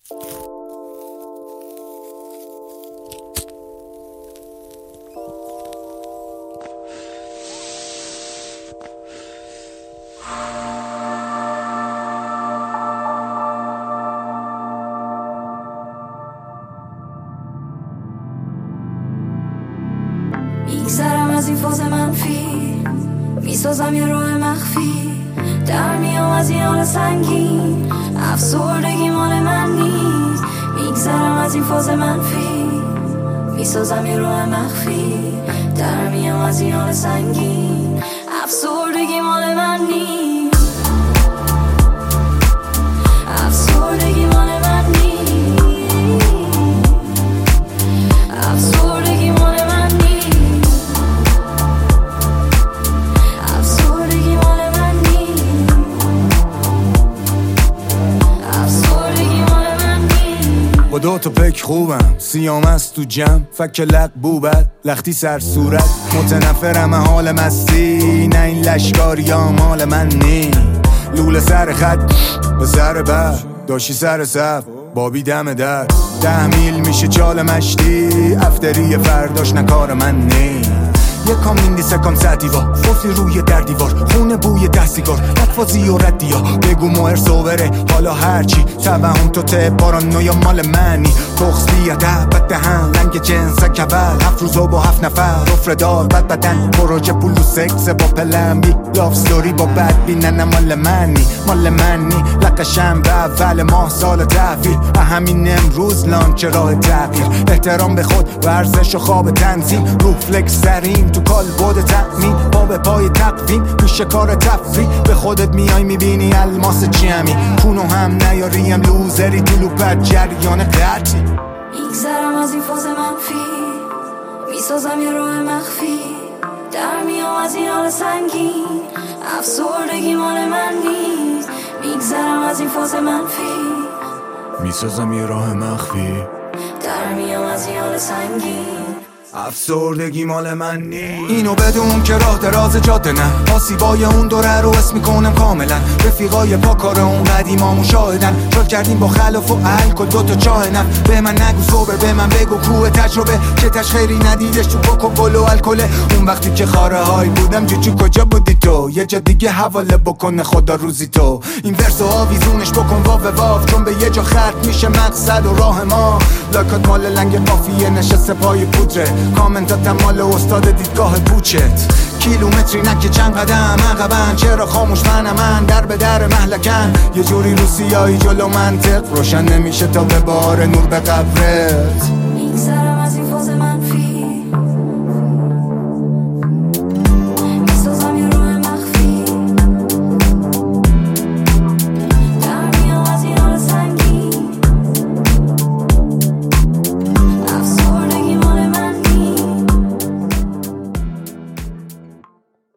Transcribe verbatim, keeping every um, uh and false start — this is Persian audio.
میگذرم از این فاز منفی، میسازم یه راه مخفی، در میام از این حال سنگین، افسردگی مال من نیست. میگذرم از این فاز منفی، میسازم یه راه مخفی، در میام از این حال سنگین، افسردگی مال من نیست. افسردگی مال من نیست. افسردگی مال من نیست. افسردگی مال من نیست. افسردگی مال من نیست. با دو تا پک خوبم، سیام است تو جمع، فک لق بوبت لختی سر صورت، متنفرم حال مستی، نه این لشکاری ها مال من نی. لوله سر خط به سر بر داشتی سر صف بابی دم در، ده میل میشه چال مشتی، افتری فرداش نکار من نی. یکم میندی سکم سدیوا فصلی روی در دیوار، خونه بوی ده سیگار، اطفازی و ردیا، بگو مهر صوبره حالا هرچی، توهم تو ته پارانویا مال منی، تخص بیادب بد دهن لنگ جنس کبل، هفت روز و با هفت نفر رفردار بد بدن، پروژه پولو سکس با پلن بی، لاف ستوری با بد بی، نه مال منی مال منی، لقشم به اول ماه سال تحویل، همین امروز لانچ راه تغییر، احترام به خود ورزش و خواب تنظیم، رو فلکس سریم تو کال بود تأمین، پا به پای تقویم میشه کار تفریح، به خودت میای میبینی الماس جمعی، کونو هم نیاریم لوزری تو لوپت جریان قطعی. میگذرم از این فاز منفی، میسازم یه راه مخفی، در میام از این حال سنگین، افسردگی مال من نیست. میگذرم از این فاز منفی، میسازم یه راه مخفی، در میام از این حال سنگین، افسردگی مال من نی. اینو بدون که راه دراز جاده نه، آسیبای اون دوره رو اسم میکنم کاملا، رفیقای پاکار اون قدیمامون شاهدن، شل کردیم با خلاف و الکل دوتا چاه نم، به من نگو صبر، به من بگو کوه تجربه، که تش خیری ندیدش تو کوکاکول و الکله، اون وقتی که خاره های بودم جوجو کجا بودی تو، یه جا دیگه حواله بکنه خدا روزی تو، این ورس و آویزونش بکن واو واو، چون به یه جا ختم میشه مقصد و راه ما، لاکات مال لنگ قافیه نشسته پای پودره، کامنتات مال استاد دیدگاه پوچت، کیلومتری نکه چند قدم عقبن، چرا خاموش من من در به در محلکن، یه جوری روسیایی جلو منطق روشن نمیشه تا به بار نور به قبرت. میگذرم